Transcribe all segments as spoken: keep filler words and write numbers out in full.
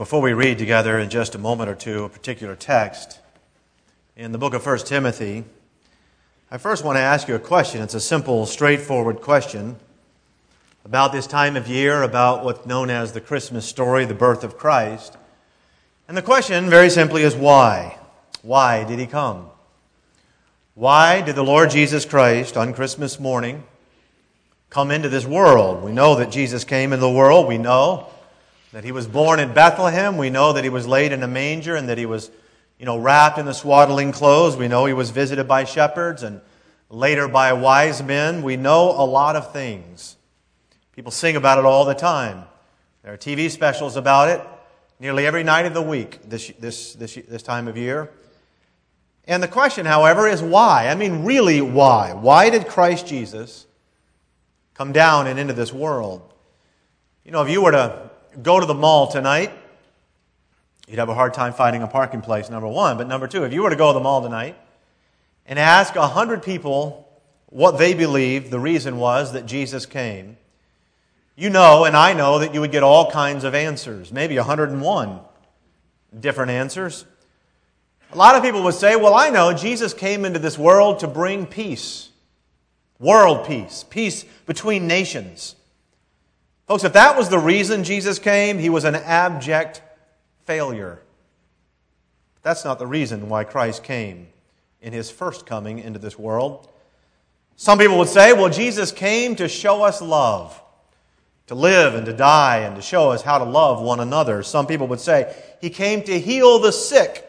Before we read together in just a moment or two a particular text in the book of First Timothy, I first want to ask you a question. It's a simple, straightforward question about this time of year, about what's known as the Christmas story, the birth of Christ. And the question, very simply, is why? Why did He come? Why did the Lord Jesus Christ on Christmas morning come into this world? We know that Jesus came into the world. We know that He was born in Bethlehem. We know that He was laid in a manger and that He was, you know, wrapped in the swaddling clothes. We know He was visited by shepherds and later by wise men. We know a lot of things. People sing about it all the time. There are T V specials about it nearly every night of the week this, this, this, this time of year. And the question, however, is why? I mean, really why? Why did Christ Jesus come down and into this world? You know, if you were to go to the mall tonight, you'd have a hard time finding a parking place, number one. But number two, if you were to go to the mall tonight and ask a hundred people what they believed the reason was that Jesus came, you know and I know that you would get all kinds of answers, maybe a hundred and one different answers. A lot of people would say, well, I know Jesus came into this world to bring peace, world peace, peace between nations. Folks, if that was the reason Jesus came, He was an abject failure. But that's not the reason why Christ came in His first coming into this world. Some people would say, well, Jesus came to show us love, to live and to die and to show us how to love one another. Some people would say He came to heal the sick,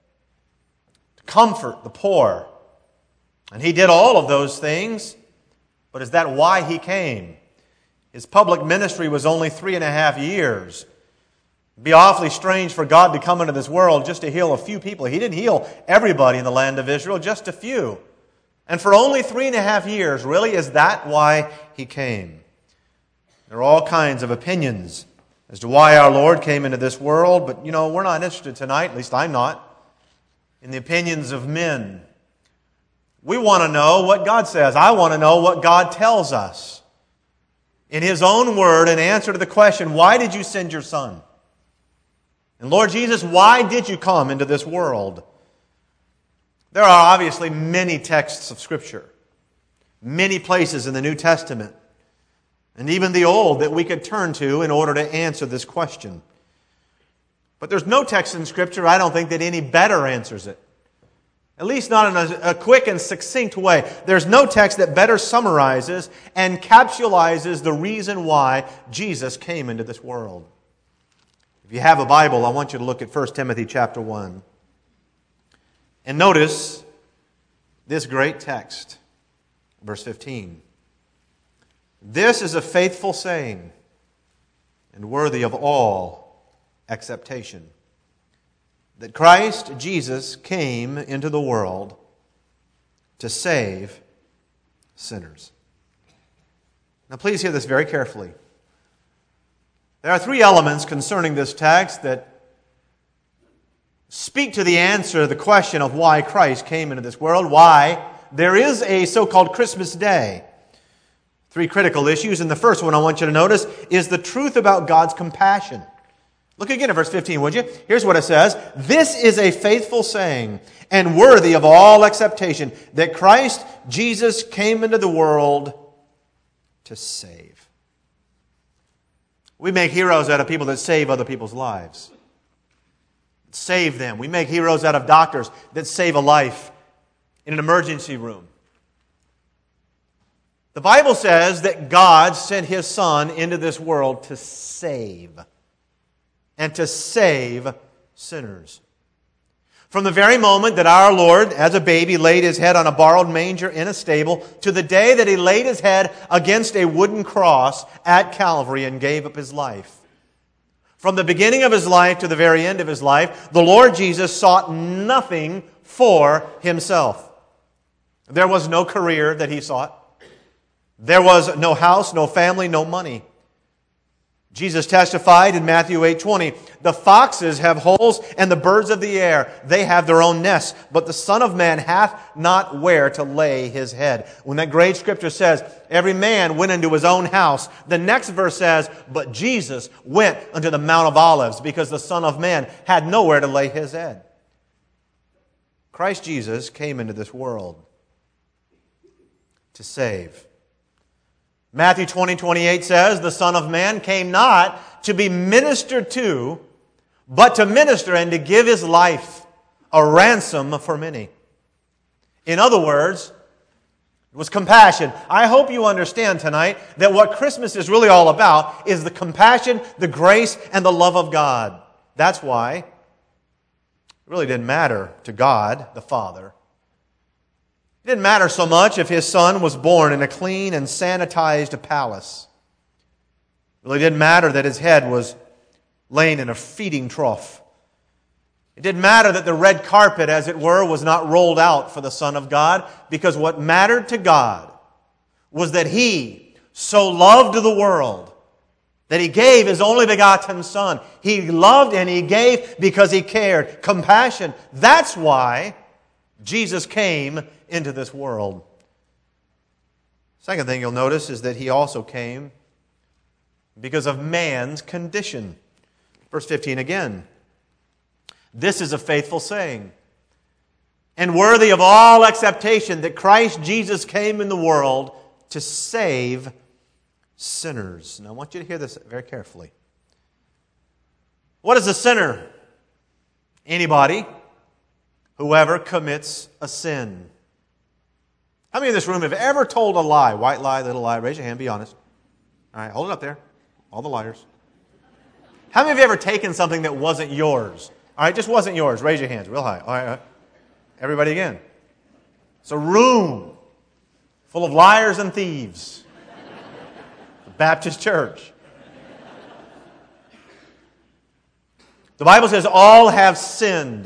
to comfort the poor. And He did all of those things, but is that why He came? His public ministry was only three and a half years. It'd be awfully strange for God to come into this world just to heal a few people. He didn't heal everybody in the land of Israel, just a few. And for only three and a half years, really, is that why He came? There are all kinds of opinions as to why our Lord came into this world, but, you know, we're not interested tonight, at least I'm not, in the opinions of men. We want to know what God says. I want to know what God tells us in His own word in answer to the question, why did you send your Son? And Lord Jesus, why did you come into this world? There are obviously many texts of Scripture, many places in the New Testament, and even the Old that we could turn to in order to answer this question. But there's no text in Scripture, I don't think, that any better answers it. At least not in a, a quick and succinct way. There's no text that better summarizes and capsulizes the reason why Jesus came into this world. If you have a Bible, I want you to look at First Timothy chapter one. And notice this great text, verse fifteen. This is a faithful saying and worthy of all acceptation, that Christ Jesus came into the world to save sinners. Now please hear this very carefully. There are three elements concerning this text that speak to the answer to the question of why Christ came into this world, why there is a so-called Christmas day. Three critical issues, and the first one I want you to notice is the truth about God's compassion. Look again at verse fifteen, would you? Here's what it says. This is a faithful saying and worthy of all acceptation, that Christ Jesus came into the world to save. We make heroes out of people that save other people's lives. Save them. We make heroes out of doctors that save a life in an emergency room. The Bible says that God sent His Son into this world to save. And to save sinners. From the very moment that our Lord, as a baby, laid His head on a borrowed manger in a stable, to the day that He laid His head against a wooden cross at Calvary and gave up His life. From the beginning of His life to the very end of His life, the Lord Jesus sought nothing for Himself. There was no career that He sought. There was no house, no family, no money. Jesus testified in Matthew eight twenty, "The foxes have holes, and the birds of the air, they have their own nests, but the Son of Man hath not where to lay his head." When that great scripture says, every man went into his own house, the next verse says, but Jesus went unto the Mount of Olives, because the Son of Man had nowhere to lay his head. Christ Jesus came into this world to save. Matthew twenty, twenty-eight says, "The Son of Man came not to be ministered to, but to minister and to give his life a ransom for many." In other words, it was compassion. I hope you understand tonight that what Christmas is really all about is the compassion, the grace, and the love of God. That's why it really didn't matter to God, the Father. It didn't matter so much if his son was born in a clean and sanitized palace. It really didn't matter that his head was laying in a feeding trough. It didn't matter that the red carpet, as it were, was not rolled out for the Son of God, because what mattered to God was that He so loved the world that He gave His only begotten Son. He loved and He gave because He cared. Compassion. That's why Jesus came into this world. Second thing you'll notice is that He also came because of man's condition. Verse fifteen again. "This is a faithful saying, and worthy of all acceptation, that Christ Jesus came in the world to save sinners." Now I want you to hear this very carefully. What is a sinner? Anybody, whoever commits a sin. How many in this room have ever told a lie? White lie, little lie. Raise your hand, be honest. All right, hold it up there. All the liars. How many of you ever taken something that wasn't yours? All right, just wasn't yours. Raise your hands real high. All right, all right. Everybody again. It's a room full of liars and thieves. The Baptist church. The Bible says all have sinned.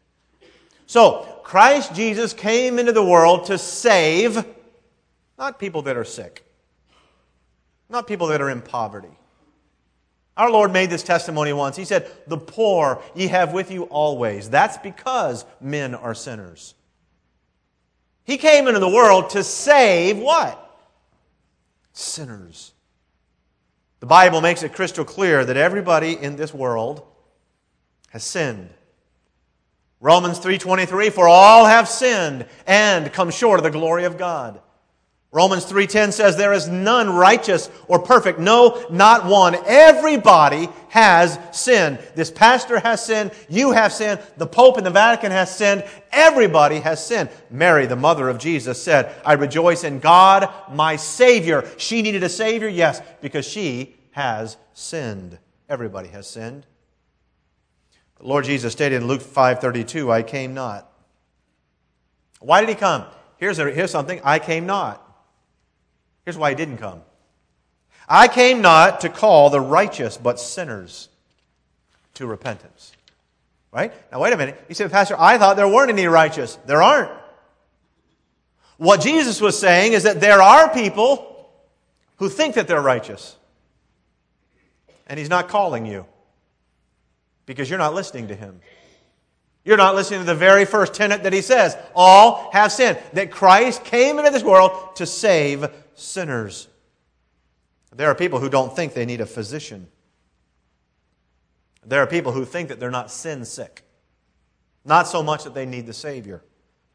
So, Christ Jesus came into the world to save not people that are sick, not people that are in poverty. Our Lord made this testimony once. He said, "The poor ye have with you always." That's because men are sinners. He came into the world to save what? Sinners. The Bible makes it crystal clear that everybody in this world has sinned. Romans three twenty-three, "For all have sinned and come short of the glory of God." Romans three ten says, "There is none righteous or perfect, no, not one." Everybody has sinned. This pastor has sinned. You have sinned. The Pope in the Vatican has sinned. Everybody has sinned. Mary, the mother of Jesus, said, "I rejoice in God, my Savior." She needed a Savior, yes, because she has sinned. Everybody has sinned. The Lord Jesus stated in Luke five thirty-two, "I came not." Why did He come? Here's, a, here's something. I came not. Here's why He didn't come. "I came not to call the righteous, but sinners to repentance." Right? Now wait a minute. You say, "Pastor, I thought there weren't any righteous." There aren't. What Jesus was saying is that there are people who think that they're righteous. And He's not calling you because you're not listening to Him. You're not listening to the very first tenet that He says. All have sinned. That Christ came into this world to save sinners. There are people who don't think they need a physician. There are people who think that they're not sin sick. Not so much that they need the Savior.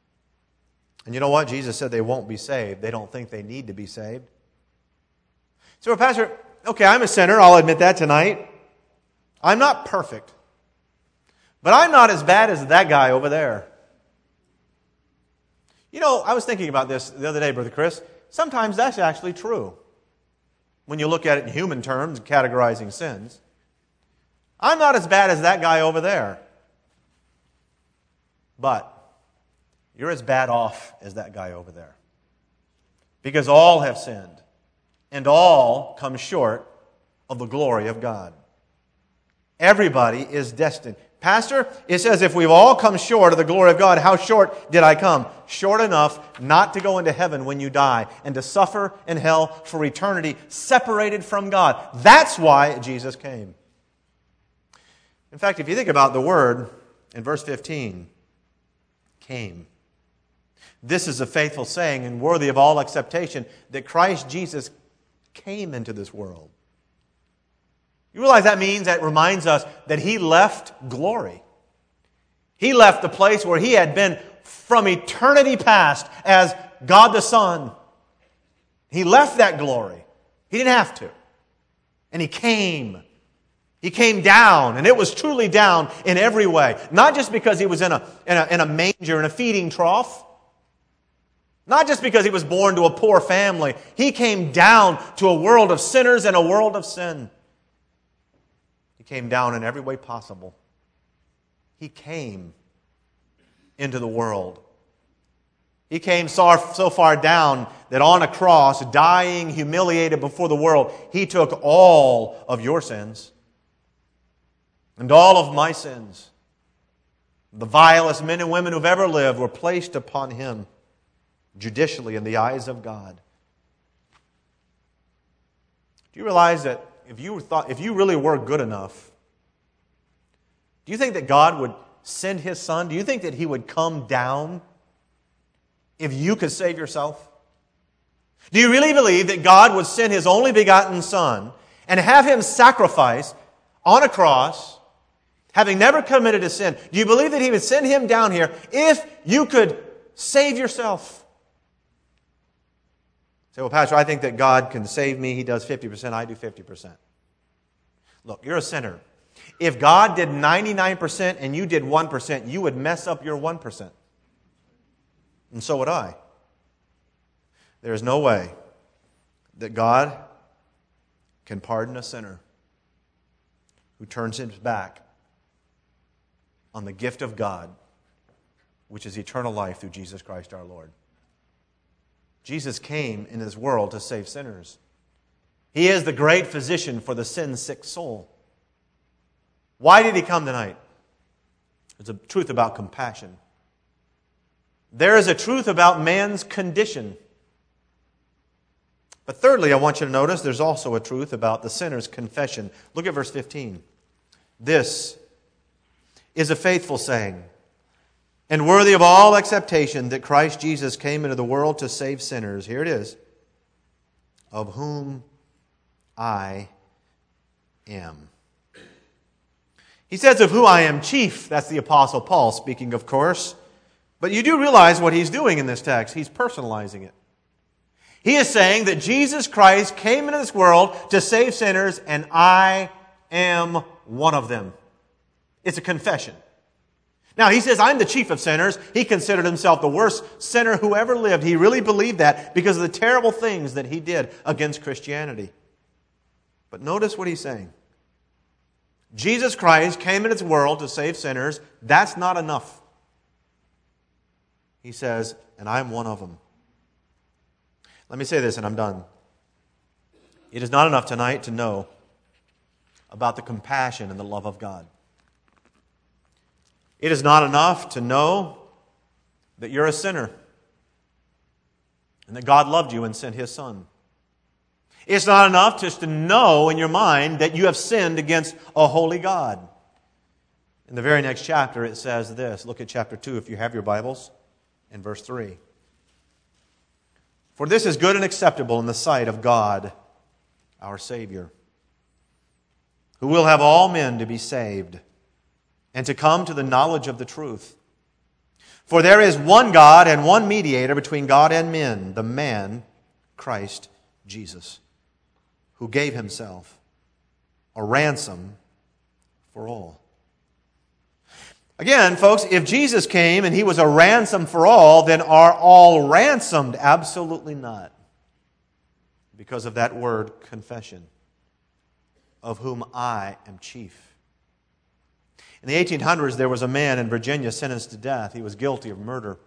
And you know what? Jesus said they won't be saved. They don't think they need to be saved. So, Pastor, okay, I'm a sinner. I'll admit that tonight. I'm not perfect. But I'm not as bad as that guy over there. You know, I was thinking about this the other day, Brother Chris. Sometimes that's actually true. When you look at it in human terms, categorizing sins. I'm not as bad as that guy over there. But you're as bad off as that guy over there. Because all have sinned. And all come short of the glory of God. Everybody is destined. Pastor, it says if we've all come short of the glory of God, how short did I come? Short enough not to go into heaven when you die and to suffer in hell for eternity, separated from God. That's why Jesus came. In fact, if you think about the word in verse fifteen, came. This is a faithful saying and worthy of all acceptation that Christ Jesus came into this world. You realize that means, that reminds us that He left glory. He left the place where He had been from eternity past as God the Son. He left that glory. He didn't have to. And He came. He came down, and it was truly down in every way. Not just because He was in a, in a, in a manger, in a feeding trough. Not just because He was born to a poor family. He came down to a world of sinners and a world of sin. He came down in every way possible. He came into the world. He came so, so far down that on a cross, dying, humiliated before the world, He took all of your sins and all of my sins. The vilest men and women who've ever lived were placed upon Him judicially in the eyes of God. Do you realize that if you thought, if you really were good enough, do you think that God would send His Son? Do you think that He would come down if you could save yourself? Do you really believe that God would send His only begotten Son and have Him sacrifice on a cross, having never committed a sin? Do you believe that He would send Him down here if you could save yourself? Say, well, Pastor, I think that God can save me. He does fifty percent, I do fifty percent. Look, you're a sinner. If God did ninety-nine percent and you did one percent, you would mess up your one percent. And so would I. There is no way that God can pardon a sinner who turns his back on the gift of God, which is eternal life through Jesus Christ our Lord. Jesus came in this world to save sinners. He is the great physician for the sin-sick soul. Why did He come tonight? There's a truth about compassion. There is a truth about man's condition. But thirdly, I want you to notice there's also a truth about the sinner's confession. Look at verse fifteen. This is a faithful saying and worthy of all acceptation that Christ Jesus came into the world to save sinners. Here it is. Of whom I am. He says, of who I am chief. That's the Apostle Paul speaking, of course. But you do realize what he's doing in this text. He's personalizing it. He is saying that Jesus Christ came into this world to save sinners, and I am one of them. It's a confession. Now, he says, I'm the chief of sinners. He considered himself the worst sinner who ever lived. He really believed that because of the terrible things that he did against Christianity. But notice what he's saying. Jesus Christ came into this world to save sinners. That's not enough. He says, and I'm one of them. Let me say this and I'm done. It is not enough tonight to know about the compassion and the love of God. It is not enough to know that you're a sinner and that God loved you and sent His Son. It's not enough just to know in your mind that you have sinned against a holy God. In the very next chapter it says this. Look at chapter two if you have your Bibles, in verse three. For this is good and acceptable in the sight of God, our Savior, who will have all men to be saved and to come to the knowledge of the truth. For there is one God and one mediator between God and men, the man, Christ Jesus, who gave Himself a ransom for all. Again, folks, if Jesus came and He was a ransom for all, then are all ransomed? Absolutely not. Because of that word, confession, of whom I am chief. In the eighteen hundreds, there was a man in Virginia sentenced to death. He was guilty of murder.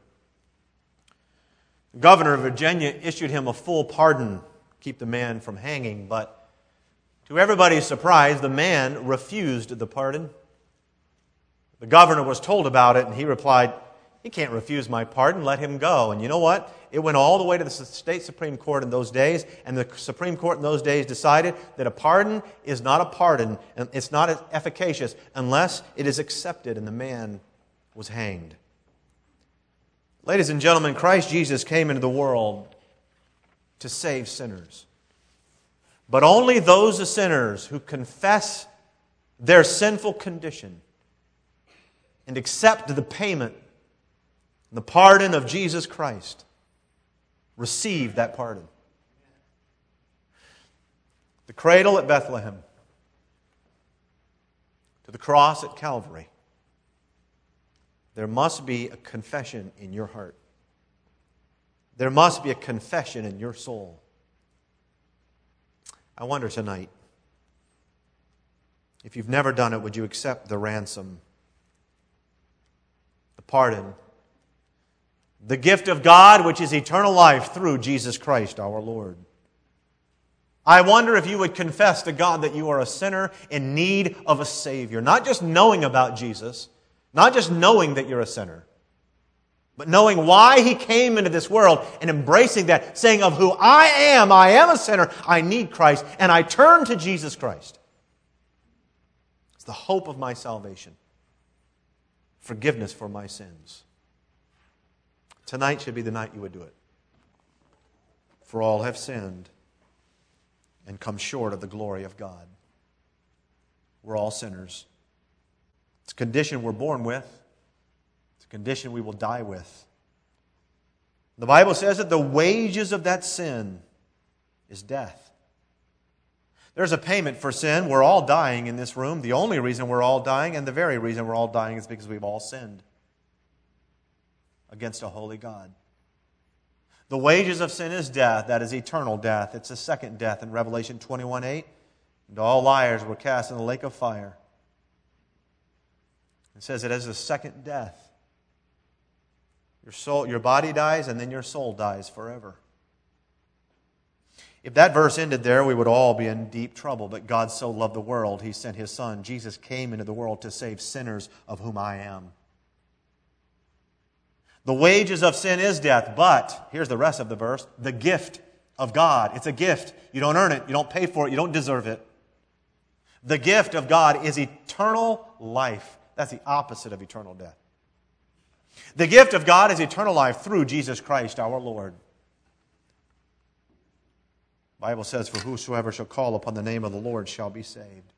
The governor of Virginia issued him a full pardon, keep the man from hanging, but to everybody's surprise, the man refused the pardon. The governor was told about it, and he replied, "He can't refuse my pardon, let him go." And you know what? It went all the way to the state Supreme Court in those days, and the Supreme Court in those days decided that a pardon is not a pardon, and it's not efficacious unless it is accepted, and the man was hanged. Ladies and gentlemen, Christ Jesus came into the world to save sinners. But only those sinners who confess their sinful condition and accept the payment, the pardon of Jesus Christ, receive that pardon. The cradle at Bethlehem, to the cross at Calvary, there must be a confession in your heart. There must be a confession in your soul. I wonder tonight, if you've never done it, would you accept the ransom, the pardon, the gift of God, which is eternal life through Jesus Christ our Lord? I wonder if you would confess to God that you are a sinner in need of a Savior. Not just knowing about Jesus, not just knowing that you're a sinner, but knowing why He came into this world and embracing that, saying, of who I am, I am a sinner, I need Christ, and I turn to Jesus Christ. It's the hope of my salvation, forgiveness for my sins. Tonight should be the night you would do it. For all have sinned and come short of the glory of God. We're all sinners. It's a condition we're born with. It's a condition we will die with. The Bible says that the wages of that sin is death. There's a payment for sin. We're all dying in this room. The only reason we're all dying, and the very reason we're all dying, is because we've all sinned against a holy God. The wages of sin is death. That is eternal death. It's a second death in Revelation twenty-one eight. And all liars were cast in the lake of fire. It says it is a second death. Your soul, your body dies, and then your soul dies forever. If that verse ended there, we would all be in deep trouble. But God so loved the world, He sent His Son. Jesus came into the world to save sinners, of whom I am. The wages of sin is death, but, here's the rest of the verse, the gift of God. It's a gift. You don't earn it. You don't pay for it. You don't deserve it. The gift of God is eternal life. That's the opposite of eternal death. The gift of God is eternal life through Jesus Christ our Lord. The Bible says, for whosoever shall call upon the name of the Lord shall be saved.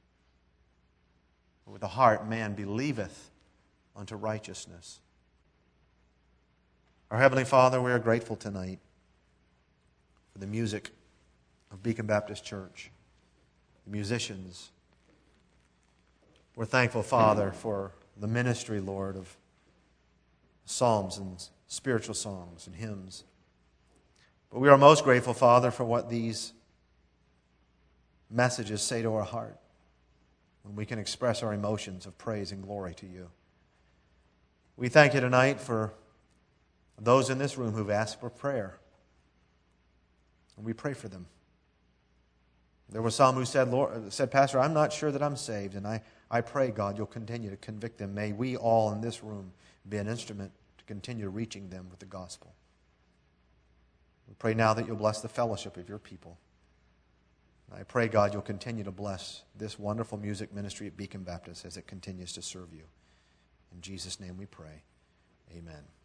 With the heart man believeth unto righteousness. Our Heavenly Father, we are grateful tonight for the music of Beacon Baptist Church, the musicians. We're thankful, Father, for the ministry, Lord, of psalms and spiritual songs and hymns. But we are most grateful, Father, for what these messages say to our heart when we can express our emotions of praise and glory to You. We thank You tonight for those in this room who've asked for prayer. And we pray for them. There were some who said, Lord, said, Pastor, I'm not sure that I'm saved. And I, I pray, God, You'll continue to convict them. May we all in this room be an instrument to continue reaching them with the gospel. We pray now that You'll bless the fellowship of Your people. And I pray, God, You'll continue to bless this wonderful music ministry at Beacon Baptist as it continues to serve You. In Jesus' name we pray. Amen.